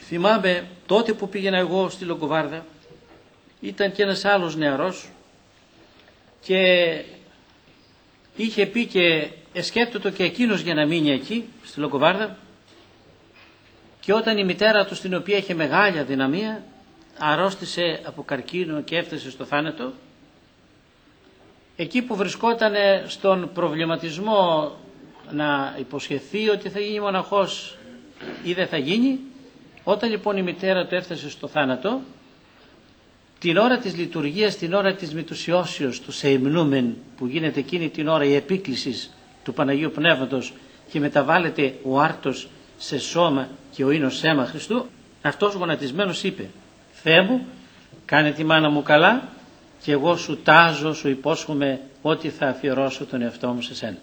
θυμάμαι τότε που πήγαινα εγώ στη Λογκοβάρδα, ήταν και ένας άλλος νεαρός και είχε πει και σκέπτοτο και εκείνος για να μείνει εκεί στη Λογκοβάρδα, και όταν η μητέρα του, στην οποία είχε μεγάλη αδυναμία, αρρώστησε από καρκίνο και έφτασε στο θάνατο, εκεί που βρισκόταν στον προβληματισμό να υποσχεθεί ότι θα γίνει μοναχός ή δεν θα γίνει, όταν λοιπόν η μητέρα του έφτασε στο θάνατο, την ώρα της λειτουργίας, την ώρα της μετουσιώσεως του σεϊμνούμεν, που γίνεται εκείνη την ώρα η επίκληση του Παναγίου Πνεύματος και μεταβάλλεται ο άρτος σε σώμα και ο ίνος αίμα Χριστού, αυτός γονατισμένος είπε: Θεέ μου, κάνε τη μάνα μου καλά και εγώ σου τάζω, σου υπόσχομαι ότι θα αφιερώσω τον εαυτό μου σε σένα.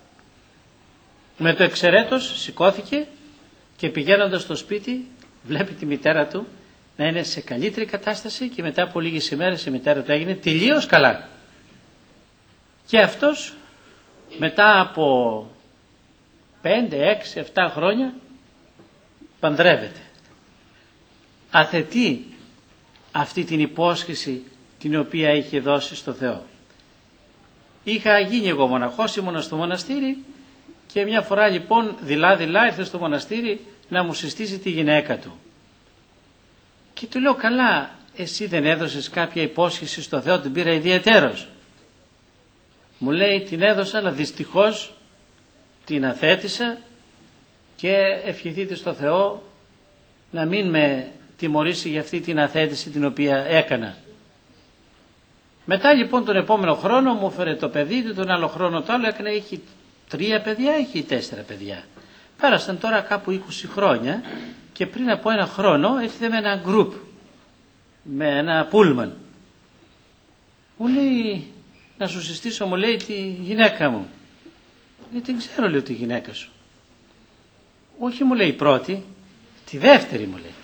Με το εξαιρέτως σηκώθηκε και πηγαίνοντας στο σπίτι βλέπει τη μητέρα του να είναι σε καλύτερη κατάσταση, και μετά από λίγες ημέρες η μητέρα του έγινε τελείως καλά. Και αυτός μετά από 5, 6, 7 χρόνια παντρεύεται. Αθετεί αυτή την υπόσχεση την οποία είχε δώσει στο Θεό. Είχα γίνει εγώ μοναχός, ήμουνα στο μοναστήρι, και μια φορά λοιπόν δειλά ήρθε στο μοναστήρι να μου συστήσει τη γυναίκα του. Και του λέω: καλά, εσύ δεν έδωσες κάποια υπόσχεση στο Θεό? Την πήρα ιδιαιτέρως. Μου λέει: την έδωσα, αλλά δυστυχώς την αθέτησα, και ευχηθείτε στο Θεό να μην με τιμωρήσει για αυτή την αθέτηση την οποία έκανα. Μετά λοιπόν τον επόμενο χρόνο μου έφερε το παιδί του, τον άλλο χρόνο το άλλο, έκανε, έχει 3 παιδιά, έχει 4 παιδιά. Πέρασαν τώρα κάπου 20 χρόνια και πριν από ένα χρόνο ήρθε με ένα γκρουπ, με ένα πούλμαν. Μου λέει: να σου συστήσω, μου λέει, τη γυναίκα μου. Δεν ξέρω, λέω, τη γυναίκα σου. Όχι, μου λέει, η πρώτη, τη δεύτερη, μου λέει.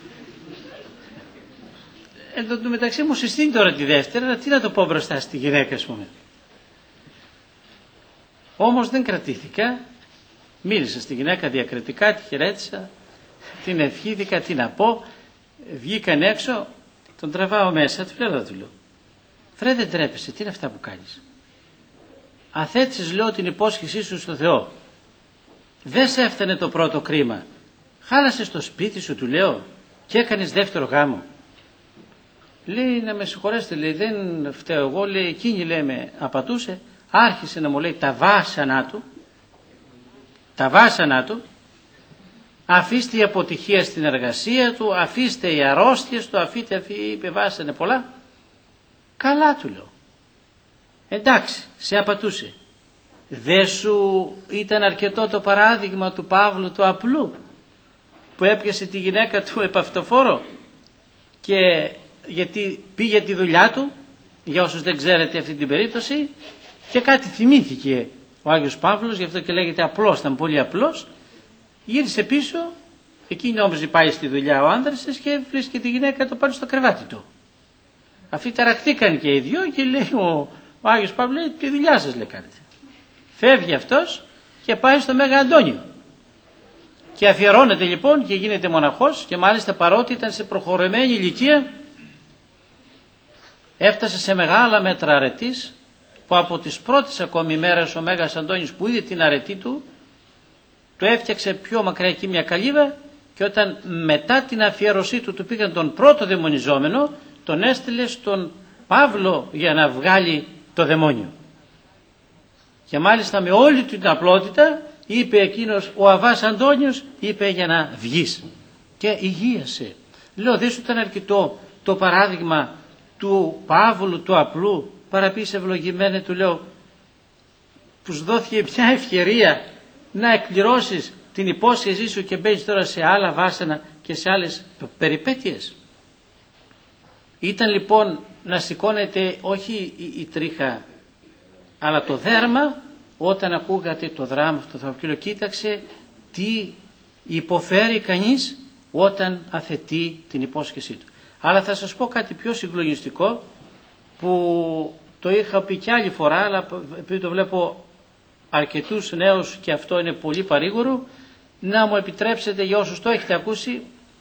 Εν τω μεταξύ μου συστήνει τώρα τη δεύτερη, αλλά τι να το πω μπροστά στη γυναίκα, ας πούμε. Όμως δεν κρατήθηκα, μίλησα στη γυναίκα διακριτικά, τη χαιρέτησα, την ευχήθηκα, τι να πω, βγήκαν έξω, τον τραβάω μέσα, του λέω: Φρέ, δεν τρέπεσαι, τι είναι αυτά που κάνεις? Αθέτησες, λέω, την υπόσχεσή σου στο Θεό. Δεν σε έφτανε το πρώτο κρίμα. Χάλασες το σπίτι σου, του λέω, και έκανες δεύτερο γάμο. Λέει: να με συγχωρέσετε, λέει, δεν φταίω εγώ, λέει, εκείνη, λέει, με απατούσε. Άρχισε να μου λέει τα βάσανα του, αφήστε η αποτυχία στην εργασία του, αφήστε οι αρρώστιες του, είπε βάσανε πολλά. Καλά, του λέω. Εντάξει, σε απατούσε. Δεν σου ήταν αρκετό το παράδειγμα του Παύλου του απλού, που έπιασε τη γυναίκα του επαυτοφόρο, και γιατί πήγε τη δουλειά του, για όσους δεν ξέρετε αυτή την περίπτωση, και κάτι θυμήθηκε ο Άγιος Παύλος, γι' αυτό και λέγεται απλός, ήταν πολύ απλός. Γύρισε πίσω, εκείνη νόμιζε πάει στη δουλειά ο άντρας της, και βρίσκεται τη γυναίκα το πάνω στο κρεβάτι του. Αυτοί ταραχτήκαν και οι δυο, και λέει ο Άγιος Παύλος, λέει, τη δουλειά σας, λέει, κάνετε. Φεύγει αυτός και πάει στο Μέγα Αντώνιο. Και αφιερώνεται λοιπόν και γίνεται μοναχός, και μάλιστα παρότι ήταν σε προχωρημένη ηλικία, έφτασε σε μεγάλα μέτρα αρετής, που από τις πρώτες ακόμη μέρες ο Μέγας Αντώνης που είδε την αρετή του έφτιαξε πιο μακριά εκεί μια καλύβα, και όταν μετά την αφιέρωσή του πήγαν τον πρώτο δαιμονιζόμενο, τον έστειλε στον Παύλο για να βγάλει το δαιμόνιο. Και μάλιστα με όλη την απλότητα είπε εκείνος ο Αββάς Αντώνιος, είπε, για να βγεις, και υγείασε. Λέω: δεν σου ήταν αρκετό το παράδειγμα του Παύλου του απλού? Παραπείς ευλογημένε, του λέω, που σου δόθηκε μια ευκαιρία να εκπληρώσεις την υπόσχεσή σου, και μπαίνεις τώρα σε άλλα βάσανα και σε άλλες περιπέτειες. Ήταν λοιπόν να σηκώνεται όχι η τρίχα, αλλά το δέρμα, όταν ακούγατε το δράμα αυτό. Θα πω: κοίταξε τι υποφέρει κανείς όταν αθετεί την υπόσχεσή του. Αλλά θα σας πω κάτι πιο συγκλονιστικό, που το είχα πει κι άλλη φορά, αλλά επειδή το βλέπω αρκετούς νέους και αυτό είναι πολύ παρήγορο, να μου επιτρέψετε, για όσους το έχετε ακούσει,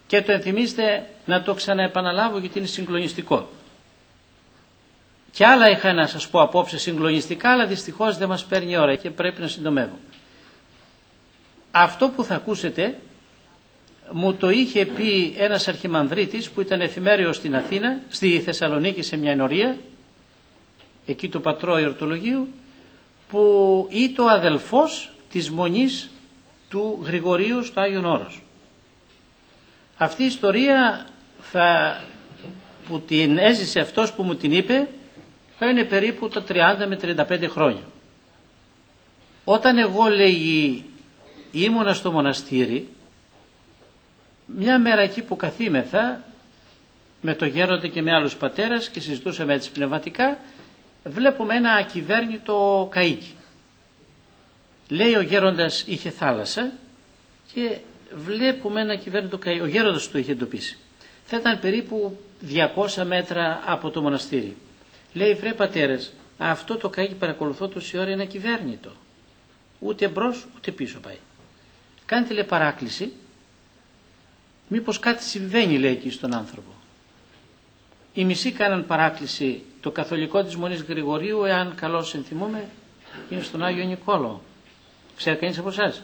και το ενθυμίστε να το ξαναεπαναλάβω γιατί είναι συγκλονιστικό. Και άλλα είχα να σας πω απόψε συγκλονιστικά, αλλά δυστυχώς δεν μας παίρνει η ώρα και πρέπει να συντομεύω. Αυτό που θα ακούσετε μου το είχε πει ένας αρχιμανδρίτης που ήταν εφημέριος στην Αθήνα, στη Θεσσαλονίκη σε μια ενορία, εκεί το πατρό Ιορτολογίου, που ήταν ο αδελφός της μονής του Γρηγορίου στο Άγιον Όρος. Αυτή η ιστορία που την έζησε αυτός που μου την είπε θα είναι περίπου τα 30 με 35 χρόνια. Όταν εγώ, λέει, ήμουνα στο μοναστήρι, μια μέρα εκεί που καθήμεθα με το γέροντα και με άλλους πατέρας και συζητούσαμε έτσι πνευματικά, βλέπουμε ένα ακυβέρνητο καΐκι. Λέει ο γέροντας είχε θάλασσα και βλέπουμε ένα ακυβέρνητο καΐκι. Ο γέροντας το είχε εντοπίσει. Θα ήταν περίπου 200 μέτρα από το μοναστήρι. Λέει, βρε πατέρες, αυτό το καΐκι παρακολουθώ τόση ώρα είναι ακυβέρνητο. Ούτε μπρος ούτε πίσω πάει. Κάνει τηλεπαράκληση. Μήπως κάτι συμβαίνει, λέει, εκεί στον άνθρωπο. Οι μισοί κάναν παράκληση. Το καθολικό της Μονής Γρηγορίου, εάν καλώς ενθυμούμε, είναι στον Άγιο Νικόλαο. Ξέρει κανείς από εσάς?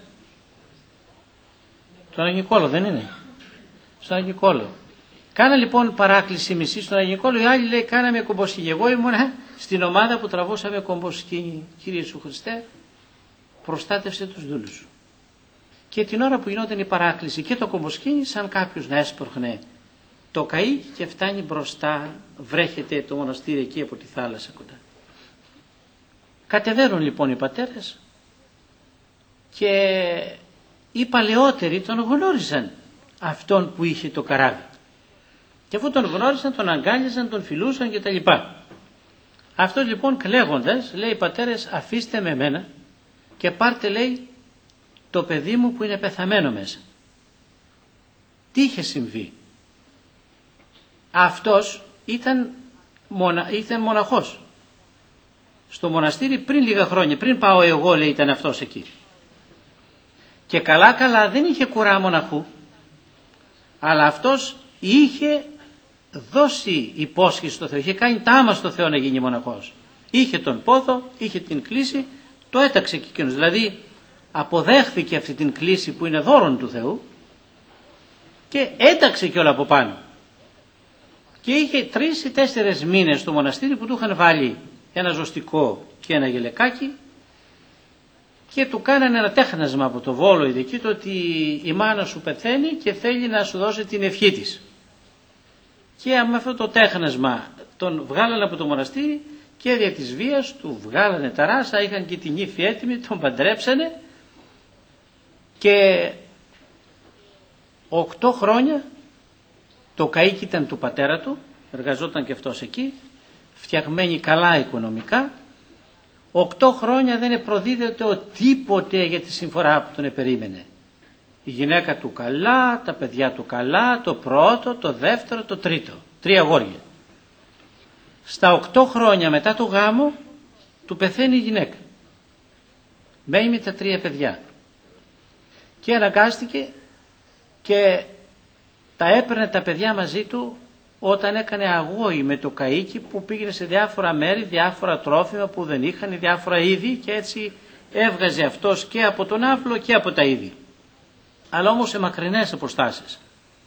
Στον Άγιο Νικόλαο δεν είναι? Στον Άγιο Νικόλαο. Κάνα λοιπόν παράκληση μισή στον Άγιο Νικόλαο, οι άλλοι, λέει, κάναμε κομποσκήνη. Εγώ ήμουνα στην ομάδα που τραβούσαμε κομποσκήνη. Κύριε Ιησού Χριστέ, προστάτευσε τους δούλους σου. Και την ώρα που γινόταν η παράκληση και το κομποσκήνη, σαν κάποιος να έσπροχνε το καΐκι και φτάνει μπροστά, βρέχεται το μοναστήρι εκεί από τη θάλασσα κοντά. Κατεβαίνουν λοιπόν οι πατέρες και οι παλαιότεροι τον γνώριζαν αυτόν που είχε το καράβι. Και αφού τον γνώρισαν, τον αγκάλιζαν, τον φιλούσαν κτλ. Αυτός λοιπόν κλαίγοντας λέει, πατέρες, αφήστε με εμένα και πάρτε, λέει, το παιδί μου που είναι πεθαμένο μέσα. Τι είχε συμβεί? Αυτός ήταν μοναχός στο μοναστήρι πριν λίγα χρόνια. Πριν πάω εγώ, λέει, ήταν αυτός εκεί. Και καλά δεν είχε κουρά μοναχού, αλλά αυτός είχε δώσει υπόσχεση στο Θεό. Είχε κάνει τάμα στο Θεό να γίνει μοναχός. Είχε τον πόθο, είχε την κλήση, το έταξε και εκείνος. Δηλαδή αποδέχθηκε αυτή την κλήση που είναι δώρον του Θεού και έταξε και όλα από πάνω. Και είχε 3 ή 4 μήνες στο μοναστήρι που του είχαν βάλει ένα ζωστικό και ένα γελεκάκι και του κάνανε ένα τέχνασμα από το Βόλο ειδική του ότι η μάνα σου πεθαίνει και θέλει να σου δώσει την ευχή της. Και με αυτό το τέχνασμα τον βγάλανε από το μοναστήρι και δια της βίας του βγάλανε τα ράσα, είχαν και την ύφη έτοιμη, τον παντρέψανε και 8 χρόνια το καΐκι ήταν του πατέρα του, εργαζόταν και αυτός εκεί, φτιαγμένοι καλά οικονομικά. 8 χρόνια δεν προδίδεται τίποτε για τη συμφορά που τον περίμενε. Η γυναίκα του καλά, τα παιδιά του καλά, το πρώτο, το δεύτερο, το τρίτο. 3 αγόρια. Στα 8 χρόνια μετά το γάμο του πεθαίνει η γυναίκα. Μένει με τα 3 παιδιά. Και αναγκάστηκε και τα έπαιρνε τα παιδιά μαζί του όταν έκανε αγώη με το καΐκι που πήγαινε σε διάφορα μέρη, διάφορα τρόφιμα που δεν είχαν, διάφορα είδη και έτσι έβγαζε αυτός και από τον άβλο και από τα είδη. Αλλά όμως σε μακρινές αποστάσεις.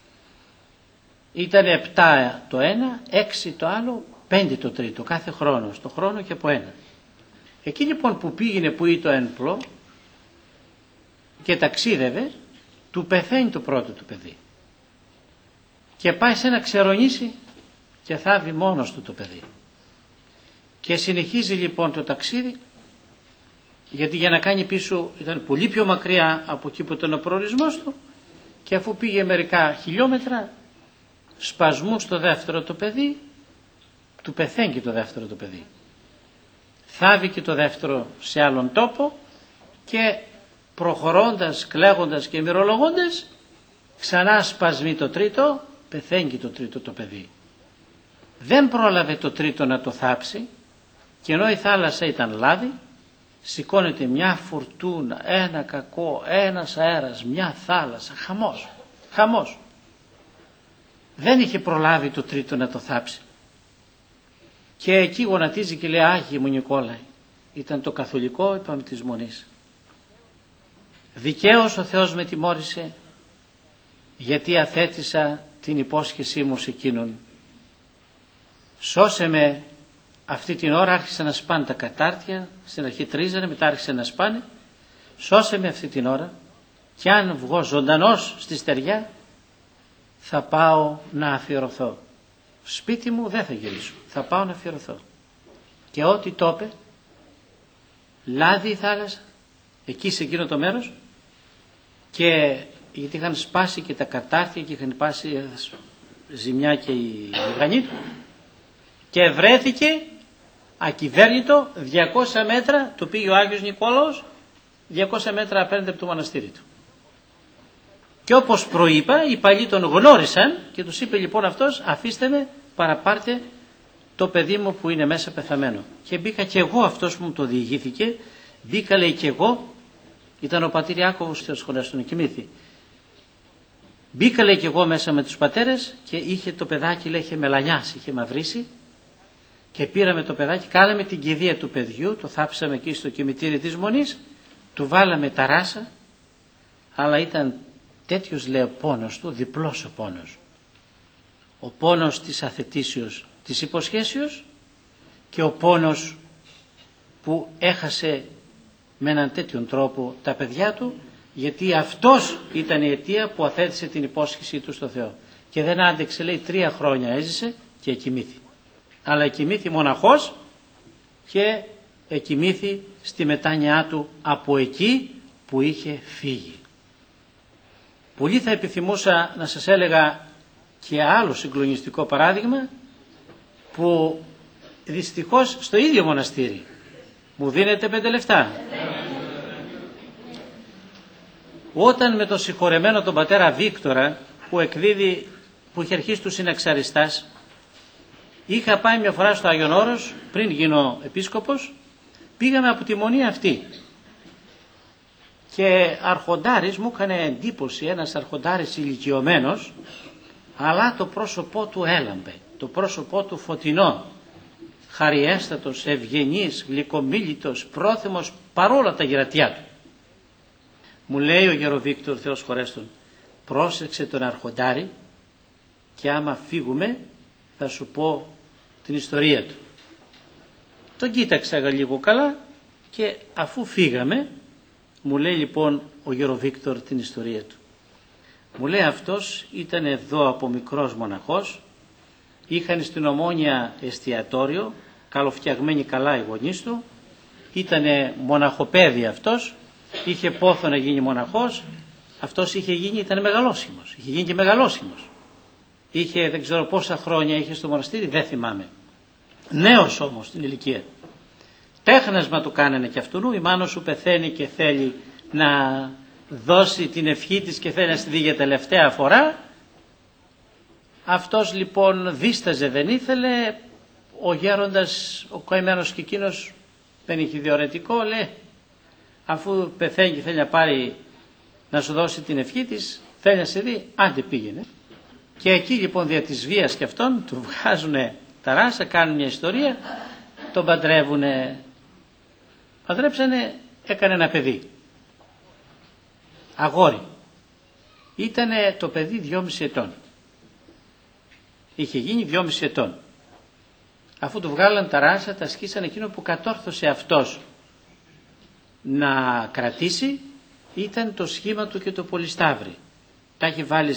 Ήταν 7 το ένα, 6 το άλλο, 5 το τρίτο, κάθε χρόνο, στο χρόνο και από ένα. Εκεί λοιπόν που πήγαινε που ήταν το ένπλο και ταξίδευε, του πεθαίνει το πρώτο του παιδί. Και πάει σε ένα ξερονήσι και θάβει μόνος του το παιδί. Και συνεχίζει λοιπόν το ταξίδι, γιατί για να κάνει πίσω ήταν πολύ πιο μακριά από εκεί που ήταν ο προορισμός του, και αφού πήγε μερικά χιλιόμετρα, σπασμού στο δεύτερο το παιδί, του πεθαίνει και το δεύτερο το παιδί. Θάβει και το δεύτερο σε άλλον τόπο και προχωρώντας, κλαίγοντας και μυρολογώντας, ξανά σπασμεί το τρίτο, πεθαίνει και το τρίτο το παιδί. Δεν πρόλαβε το τρίτο να το θάψει και ενώ η θάλασσα ήταν λάδι, σηκώνεται μια φουρτούνα, ένα κακό, ένας αέρας, μια θάλασσα, χαμός. δεν είχε προλάβει το τρίτο να το θάψει. Και εκεί γονατίζει και λέει Άγιε μου Νικόλαε, ήταν το καθολικό είπαμε της Μονής. Δικαίως ο Θεός με τιμώρησε, γιατί αθέτησα την υπόσχεσή μου σε εκείνον. Σώσε με. Αυτή την ώρα άρχισαν να σπάνε τα κατάρτια, στην αρχή τρίζανε, μετά άρχισαν να σπάνε. Σώσε με αυτή την ώρα και αν βγω ζωντανός στη στεριά θα πάω να αφιερωθώ. Σπίτι μου δεν θα γυρίσω, θα πάω να αφιερωθώ. Και ό,τι το είπε, λάδι η θάλασσα, εκεί σε εκείνο το μέρος, και γιατί είχαν σπάσει και τα κατάρτια και είχαν πάσει ζημιά και η γρανή του, και βρέθηκε ακυβέρνητο 200 μέτρα, του πήγε ο Άγιος Νικόλαος 200 μέτρα απέναντι από το μοναστήρι του. Και όπως προείπα, οι παλιοί τον γνώρισαν και τους είπε λοιπόν αυτός, αφήστε με, παραπάρτε το παιδί μου που είναι μέσα πεθαμένο. Και μπήκα και εγώ, αυτός που μου το διηγήθηκε, μπήκα λέει και εγώ, ήταν ο πατήρ Ιάκωβος Θεός Χωρέστον, κοιμήθη. Μπήκα λέει και εγώ μέσα με τους πατέρες και είχε το παιδάκι, λέει, είχε μελανιάσει, είχε μαυρίσει, και πήραμε το παιδάκι, κάναμε την κηδεία του παιδιού, το θάψαμε εκεί στο κημητήρι της Μονής, του βάλαμε ταράσα, αλλά ήταν τέτοιος λέει ο πόνος του, διπλός ο πόνος. Ο πόνος της αθετήσεως, της υποσχέσεως, και ο πόνος που έχασε με έναν τέτοιον τρόπο τα παιδιά του, γιατί αυτός ήταν η αιτία που αθέτησε την υπόσχεσή του στο Θεό. Και δεν άντεξε, λέει, 3 χρόνια έζησε και εκοιμήθη. Αλλά εκοιμήθη μοναχός και εκοιμήθη στη μετάνοιά του από εκεί που είχε φύγει. Πολύ θα επιθυμούσα να σας έλεγα και άλλο συγκλονιστικό παράδειγμα, που δυστυχώς στο ίδιο μοναστήρι μου δίνετε 5 λεφτά. Όταν με τον συγχωρεμένο τον πατέρα Βίκτορα που είχε αρχίσει του συναξαριστάς, είχα πάει μια φορά στο Άγιον Όρος πριν γίνω επίσκοπος, πήγαμε από τη μονή αυτή και αρχοντάρης, μου έκανε εντύπωση ένας αρχοντάρης ηλικιωμένος, αλλά το πρόσωπό του έλαμπε, το πρόσωπό του φωτεινό, χαριέστατος, ευγενής, γλυκομίλητος, πρόθυμος παρόλα τα γερατιά του. Μου λέει ο γερο Βίκτορ, Θεός χωρέστον, πρόσεξε τον αρχοντάρη και άμα φύγουμε θα σου πω την ιστορία του. Τον κοίταξα λίγο καλά και αφού φύγαμε, μου λέει λοιπόν ο γερο Βίκτορ την ιστορία του. Μου λέει αυτός ήταν εδώ από μικρός μοναχός, είχαν στην Ομόνια εστιατόριο, καλοφτιαγμένοι καλά οι γονείς του, ήτανε μοναχοπέδι αυτός, είχε πόθο να γίνει μοναχός, αυτός ήταν μεγαλόσιμος, είχε γίνει και μεγαλόσιμος. Είχε δεν ξέρω πόσα χρόνια είχε στο μοναστήρι, δεν θυμάμαι. Νέος όμως στην ηλικία. Τέχνασμα του κάνανε και αυτού, η μάνα σου πεθαίνει και θέλει να δώσει την ευχή της και θέλει να στη δει για τελευταία φορά. Αυτός λοιπόν δίσταζε, δεν ήθελε. Ο γέροντας, ο καημένος και εκείνος δεν είχε διορετικό, λέει, αφού πεθαίνει και θέλει να πάρει να σου δώσει την ευχή της, θέλει να σε δει, άντε πήγαινε. Και εκεί λοιπόν δια της βίας και αυτόν του βγάζουνε τα ράσα, κάνουν μια ιστορία, τον παντρεύουνε. Παντρέψανε, έκανε ένα παιδί. Αγόρι. Ήτανε το παιδί 2,5 ετών. Είχε γίνει 2,5 ετών. Αφού του βγάλαν τα ράσα, τα σκίσαν, εκείνο που κατόρθωσε αυτός να κρατήσει ήταν το σχήμα του και το πολυσταύρι. Τα είχε βάλει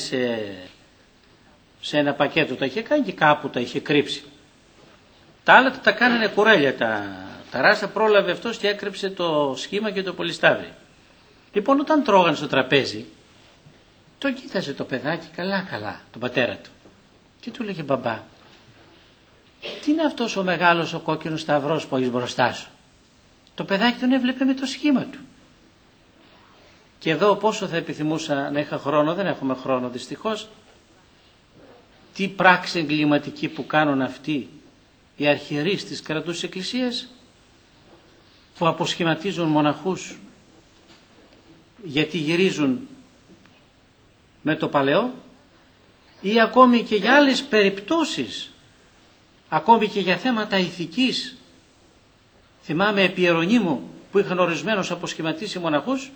σε ένα πακέτο, τα είχε κάνει και κάπου τα είχε κρύψει. Τα άλλα τα κάνανε κουρέλια, τα ράσα, πρόλαβε αυτός και έκρυψε το σχήμα και το πολυσταύρι. Λοιπόν, όταν τρώγαν στο τραπέζι, το κοίταζε το παιδάκι καλά, τον πατέρα του, και του λέγε, μπαμπά, τι είναι αυτός ο μεγάλος ο κόκκινος σταυρός που έχεις μπροστά σου? Το παιδάκι τον έβλεπε με το σχήμα του. Και εδώ πόσο θα επιθυμούσα να είχα χρόνο, δεν έχουμε χρόνο δυστυχώς, τι πράξη εγκληματική που κάνουν αυτοί οι αρχιερείς της κρατούς εκκλησίας, που αποσχηματίζουν μοναχούς γιατί γυρίζουν με το παλαιό, ή ακόμη και για άλλες περιπτώσεις, ακόμη και για θέματα ηθικής. Θυμάμαι επί Ιερονίμου που είχαν ορισμένους αποσχηματίσει μοναχούς,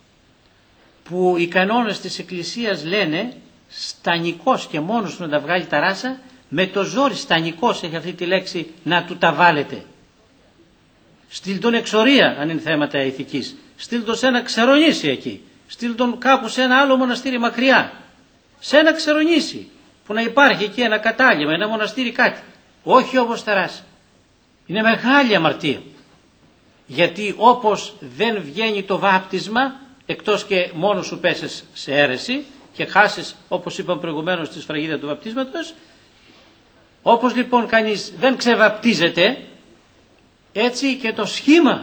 που οι κανόνες της Εκκλησίας λένε στανικός και μόνος του να τα βγάλει τα ράσα, με το ζόρι, στανικός έχει αυτή τη λέξη, να του τα βάλετε. Στείλ τον εξορία αν είναι θέματα ηθικής, στείλ τον σε ένα ξερονήσι εκεί, στείλ τον κάπου σε ένα άλλο μοναστήρι μακριά, σε ένα ξερονήσι που να υπάρχει εκεί ένα κατάλημα, ένα μοναστήρι κάτι, όχι όπως τα ράσα. Είναι μεγάλη αμαρτία, γιατί όπως δεν βγαίνει το βάπτισμα, εκτός και μόνο σου πέσεις σε αίρεση και χάσεις, όπως είπαμε προηγουμένως, τη σφραγίδα του βαπτίσματος, όπως λοιπόν κανείς δεν ξεβαπτίζεται, έτσι και το σχήμα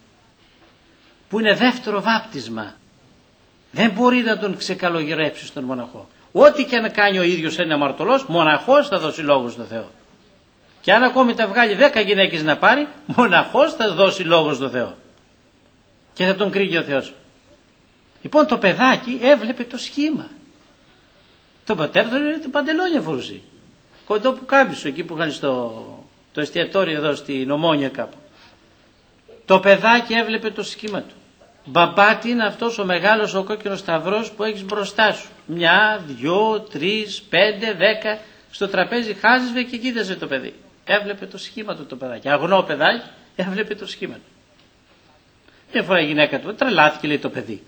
που είναι δεύτερο βάπτισμα δεν μπορεί να τον ξεκαλογυρέψει στον μοναχό. Ό,τι και να κάνει ο ίδιος είναι αμαρτωλός, μοναχός θα δώσει λόγο στο Θεό. Και αν ακόμη τα βγάλει 10 γυναίκες να πάρει, μοναχός θα δώσει λόγο στο Θεό. Και θα τον κρίνει ο Θεός. Λοιπόν, το παιδάκι έβλεπε το σχήμα. Το πατέρα του παντελόνια φορούσε. Κοντό που κάμπισο, εκεί που είχαν το εστιατόριο εδώ στην Ομόνια κάπου. Το παιδάκι έβλεπε το σχήμα του. Μπαμπάτι είναι αυτός ο μεγάλος ο κόκκινος σταυρός που έχεις μπροστά σου. 1, 2, 3, 5, 10. Στο τραπέζι χάζευε και κοίταζε το παιδί. Έβλεπε το σχήμα του το παιδάκι. Αγνό παιδάκι έβλεπε το σχήμα του. Μια φορά η γυναίκα του τρελάθηκε, λέει, το παιδί.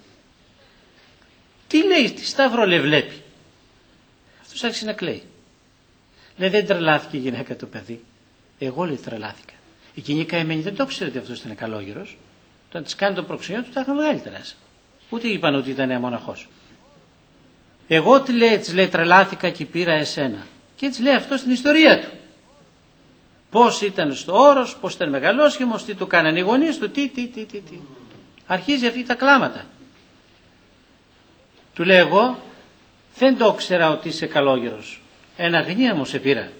Τι λέει, τι σταυρό λέει βλέπει. Αυτός άρχισε να κλαίει. Λέει, δεν τρελάθηκε η γυναίκα το παιδί. Εγώ, λέει, τρελάθηκα. Εκείνη η καημένη δεν το ξέρετε ότι αυτός ήταν καλόγερος. Όταν της κάνει το προξενιό του, τα είχαν βγάλει τεράστια. Ούτε είπαν ότι ήταν μοναχός. Εγώ, τι λέει, της λέει, τρελάθηκα και πήρα εσένα. Και έτσι λέει αυτό στην ιστορία του. Πώς ήταν στο όρος, πώς ήταν μεγαλόσχημος, τι του κάνανε οι γονείς του, τι. Αρχίζει αυτή τα κλάματα. Του λέει, εγώ δεν το ήξερα ότι είσαι καλόγερος. Εν αγνία μου σε πήρα.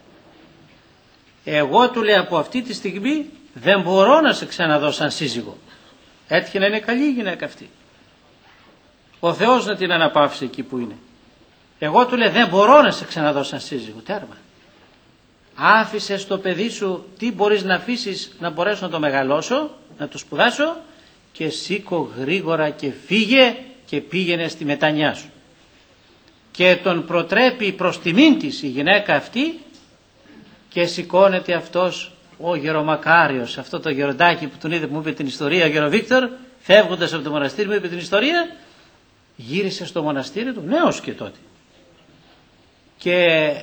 Εγώ, του λέει, από αυτή τη στιγμή δεν μπορώ να σε ξαναδώ σαν σύζυγο. Έτυχε να είναι καλή η γυναίκα αυτή. Ο Θεός να την αναπαύσει εκεί που είναι. Εγώ, του λέει, δεν μπορώ να σε ξαναδώ σαν σύζυγο. Τέρμα. Άφησες το παιδί σου, τι μπορείς να αφήσεις να μπορέσω να το μεγαλώσω, να το σπουδάσω, και σήκω γρήγορα και φύγε και πήγαινε στη μετανιά σου. Και τον προτρέπει προς τιμήν της η γυναίκα αυτή και σηκώνεται αυτός ο γερομακάριος, αυτό το γεροντάκι που τον είδε που μου είπε την ιστορία, ο γεροβίκτορ, φεύγοντας από το μοναστήρι μου είπε την ιστορία, γύρισε στο μοναστήρι του, νέος και τότε. Και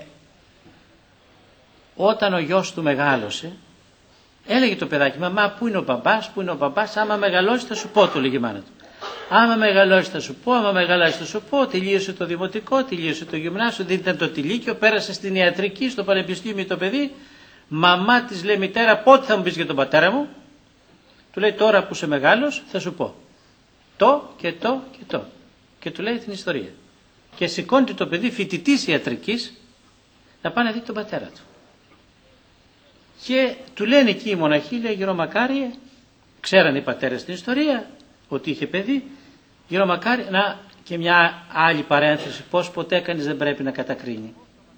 όταν ο γιος του μεγάλωσε, έλεγε το παιδάκι, μαμά, πού είναι ο μπαμπάς, άμα μεγαλώσει θα σου πω, του λέγει η μάνα του. Άμα μεγαλώσει θα σου πω, άμα μεγαλώσει θα σου πω, τελείωσε το δημοτικό, τελείωσε το γυμνάσιο, δεν ήταν το τηλίκιο, πέρασε στην ιατρική, στο πανεπιστήμιο το παιδί. Μαμά της λέει, μητέρα, πότε θα μου πεις για τον πατέρα μου. Του λέει, τώρα που είσαι μεγάλος θα σου πω. Το και το και το. Και του λέει την ιστορία. Και σηκώνει το παιδί φοιτητής ιατρικής να πάει να δει τον πατέρα του. Και του λένε εκεί οι μοναχοί, λέει, γερομακάριε, ξέραν οι πατέρες την ιστορία, ότι είχε παιδί, γερομακάριε, να και μια άλλη παρένθεση, πως ποτέ κανείς δεν πρέπει να κατακρίνει.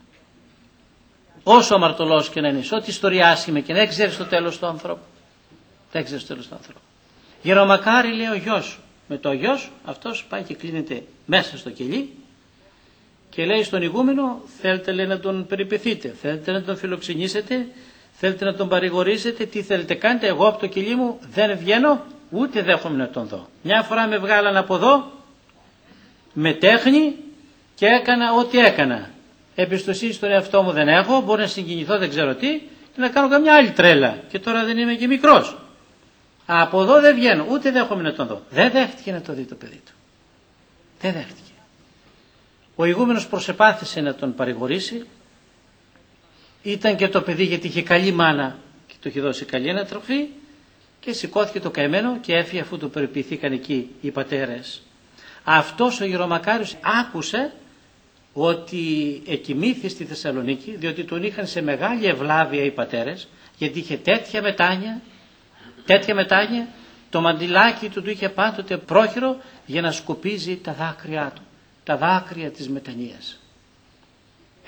Όσο αμαρτωλός και να είναι, ό,τι ιστορία άσχημη και να ξέρεις το τέλος του ανθρώπου. Δεν ξέρεις το τέλος του ανθρώπου. Γερομακάρι, λέει ο γιος σου. Με το γιος αυτός πάει και κλείνεται μέσα στο κελί και λέει στον ηγούμενο, θέλετε, λέει, να τον περιπεθείτε, θέλετε να τον φιλοξενήσετε, θέλετε να τον παρηγορήσετε, τι θέλετε κάνετε, εγώ από το κελί μου δεν βγαίνω, ούτε δέχομαι να τον δω. Μια φορά με βγάλαν από εδώ, με τέχνη και έκανα ό,τι έκανα. Εμπιστοσύνη στον εαυτό μου δεν έχω, μπορεί να συγκινηθώ, δεν ξέρω τι, και να κάνω καμιά άλλη τρέλα. Και τώρα δεν είμαι και μικρός. Από εδώ δεν βγαίνω, ούτε δέχομαι να τον δω. Δεν δέχτηκε να το δει το παιδί του. Δεν δέχτηκε. Ο ηγούμενος προσεπάθησε να τον παρηγορήσει. Ήταν και το παιδί γιατί είχε καλή μάνα και του είχε δώσει καλή ανατροφή, και σηκώθηκε το καημένο και έφυγε αφού το περιποιηθήκαν εκεί οι πατέρες. Αυτός ο γερομακάριος άκουσε ότι εκοιμήθη στη Θεσσαλονίκη, διότι τον είχαν σε μεγάλη ευλάβεια οι πατέρες, γιατί είχε τέτοια μετάνια, το μαντιλάκι του είχε πάντοτε πρόχειρο για να σκουπίζει τα δάκρυά του, τα δάκρυα της μετανοίας.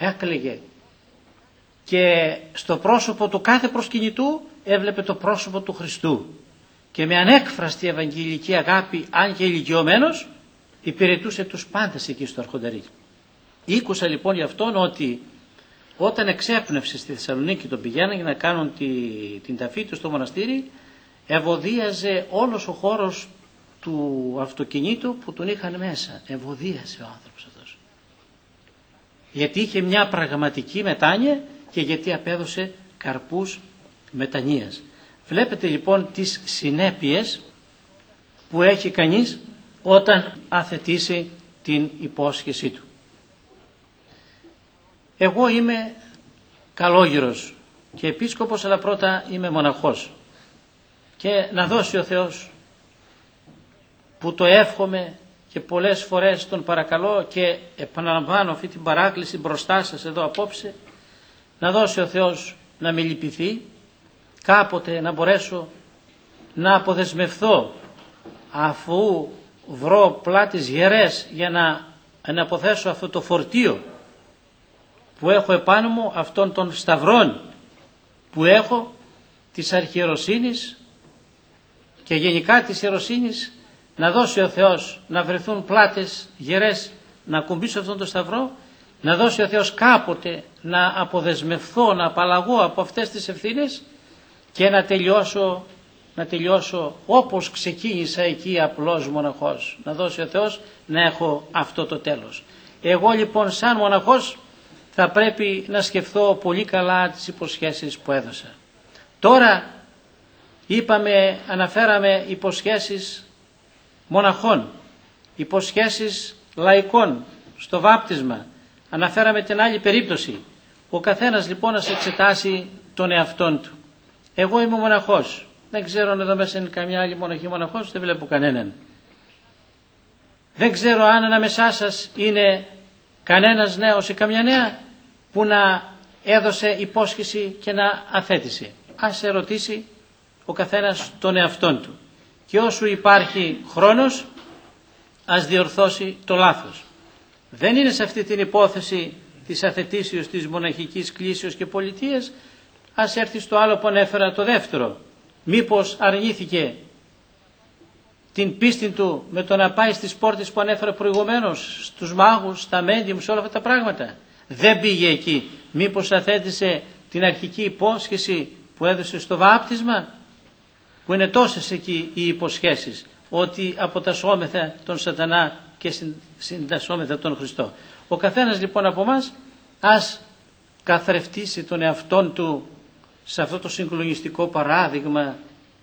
έκλαιγε και στο πρόσωπο του κάθε προσκυνητού έβλεπε το πρόσωπο του Χριστού και με ανέκφραστη ευαγγελική αγάπη, αν και ηλικιωμένος, υπηρετούσε τους πάντες εκεί στο Αρχοντερί. Ήκουσα λοιπόν για αυτόν ότι όταν εξέπνευσε στη Θεσσαλονίκη, τον πηγαίναν για να κάνουν την ταφή του στο μοναστήρι, ευωδίαζε όλος ο χώρος του αυτοκινήτου που τον είχαν μέσα. Ευωδίασε ο άνθρωπος αυτός. Γιατί είχε μια πραγματική μετάνοια και γιατί απέδωσε καρπούς μετανοίας. Βλέπετε λοιπόν τις συνέπειες που έχει κανείς όταν αθετήσει την υπόσχεσή του. Εγώ είμαι καλόγυρος και επίσκοπος, αλλά πρώτα είμαι μοναχός. Και να δώσει ο Θεός, που το εύχομαι και πολλές φορές τον παρακαλώ και επαναλαμβάνω αυτή την παράκληση μπροστά σας εδώ απόψε, να δώσει ο Θεός να με λυπηθεί, κάποτε να μπορέσω να αποδεσμευθώ αφού βρω πλάτης γερές για να αποθέσω αυτό το φορτίο που έχω επάνω μου, αυτών των σταυρών που έχω της αρχιεροσύνης και γενικά της ιεροσύνης, να δώσει ο Θεός να βρεθούν πλάτες γερές να ακουμπήσω αυτόν τον σταυρό, να δώσει ο Θεός κάποτε να αποδεσμευθώ, να απαλλαγώ από αυτές τις ευθύνες και να τελειώσω όπως ξεκίνησα εκεί απλός μοναχός. Να δώσει ο Θεός να έχω αυτό το τέλος. Εγώ λοιπόν σαν μοναχός θα πρέπει να σκεφτώ πολύ καλά τις υποσχέσεις που έδωσα. Τώρα αναφέραμε υποσχέσεις μοναχών, υποσχέσεις λαϊκών στο βάπτισμα. Αναφέραμε την άλλη περίπτωση. Ο καθένας λοιπόν να εξετάσει τον εαυτόν του. Εγώ είμαι μοναχός. Δεν ξέρω αν εδώ μέσα είναι καμιά άλλη μοναχή μοναχός, δεν βλέπω κανέναν. Δεν ξέρω αν ανάμεσά σας είναι κανένας νέος ή καμιά νέα που να έδωσε υπόσχεση και να αθέτησε. Ας ερωτήσει ο καθένας τον εαυτόν του. Και όσο υπάρχει χρόνος, ας διορθώσει το λάθος. Δεν είναι σε αυτή την υπόθεση της αθετήσεως της μοναχικής κλήσεως και πολιτείας. Ας έρθει στο άλλο που ανέφερα, το δεύτερο. Μήπως αρνήθηκε την πίστη του με το να πάει στις πόρτες που ανέφερα προηγουμένως, στους μάγους, στα μέντιουμ, σε όλα αυτά τα πράγματα. Δεν πήγε εκεί. Μήπως αθέτησε την αρχική υπόσχεση που έδωσε στο βάπτισμα, που είναι τόσες εκεί οι υποσχέσεις, ότι αποτασσόμεθα τον σατανά και συντασσόμεθα τον Χριστό. Ο καθένας λοιπόν από εμάς ας καθρεφτήσει τον εαυτόν του σε αυτό το συγκλονιστικό παράδειγμα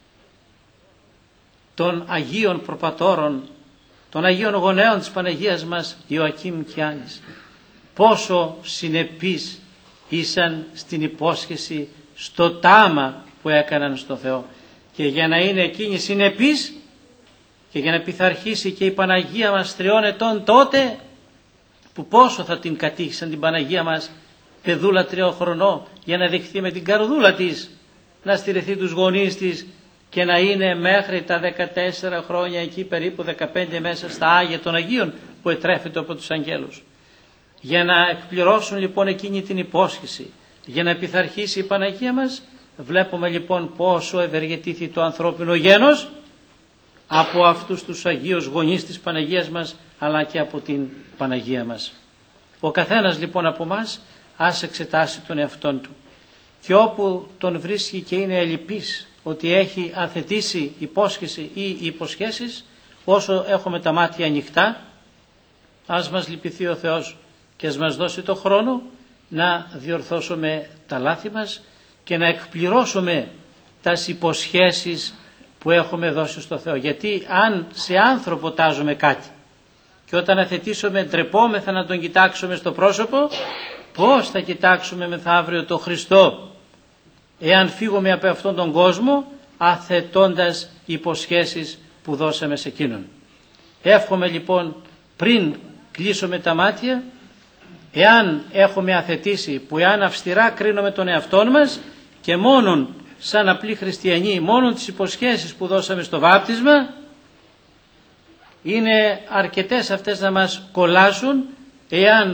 των Αγίων Προπατώρων, των Αγίων Γονέων της Παναγίας μας Ιωακήμ και Άννης. Πόσο συνεπείς ήσαν στην υπόσχεση, στο τάμα που έκαναν στο Θεό. Και για να είναι εκείνοι συνεπείς και για να πειθαρχήσει και η Παναγία μας 3 ετών τότε, που πόσο θα την κατήχησαν την Παναγία μας, παιδούλα 3 χρονών, για να δεχθεί με την καρδούλα της να στηρεθεί τους γονείς της και να είναι μέχρι τα 14 χρόνια εκεί, περίπου 15 μέσα στα Άγια των Αγίων που ετρέφεται από τους αγγέλους. Για να εκπληρώσουν λοιπόν εκείνη την υπόσχεση, για να πειθαρχήσει η Παναγία μας, βλέπουμε λοιπόν πόσο ευεργετήθη το ανθρώπινο γένος από αυτούς τους Αγίους γονείς της Παναγίας μας, αλλά και από την Παναγία μας. Ο καθένας λοιπόν από μας ας εξετάσει τον εαυτόν του και όπου τον βρίσκει και είναι ελλειπής ότι έχει αθετήσει υπόσχεση ή υποσχέσεις, όσο έχουμε τα μάτια ανοιχτά, ας μας λυπηθεί ο Θεός και ας μας δώσει το χρόνο να διορθώσουμε τα λάθη μας και να εκπληρώσουμε τας υποσχέσεις που έχουμε δώσει στο Θεό. Γιατί αν σε άνθρωπο τάζουμε κάτι και όταν αθετήσουμε ντρεπόμεθα να τον κοιτάξουμε στο πρόσωπο, πώς θα κοιτάξουμε μεθαύριο τον Χριστό εάν φύγουμε από αυτόν τον κόσμο αθετώντας υποσχέσεις που δώσαμε σε εκείνον. Εύχομαι λοιπόν πριν κλείσουμε τα μάτια, εάν έχουμε αθετήσει, που εάν αυστηρά κρίνουμε τον εαυτόν μας και μόνον σαν απλοί χριστιανοί, μόνον τις υποσχέσεις που δώσαμε στο βάπτισμα, είναι αρκετές αυτές να μας κολλάσουν, εάν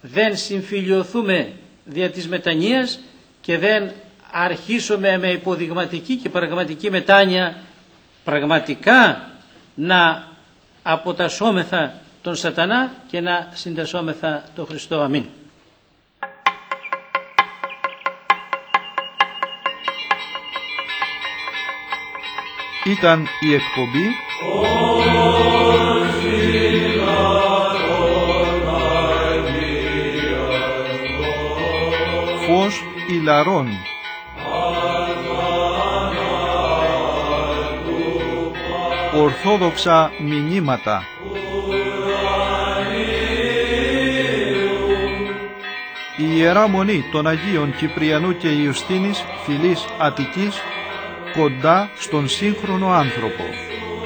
δεν συμφιλιωθούμε δια της μετανοίας και δεν αρχίσουμε με υποδειγματική και πραγματική μετάνοια πραγματικά να αποτασσόμεθα τον σατανά και να συντασσόμεθα τον Χριστό. Αμήν. Ήταν η εκπομπή Φως Ηλαρών. Ορθόδοξα μηνύματα. Η Ιερά Μονή των Αγίων Κυπριανού και Ιουστίνης, φυλής Αττικής, κοντά στον σύγχρονο άνθρωπο.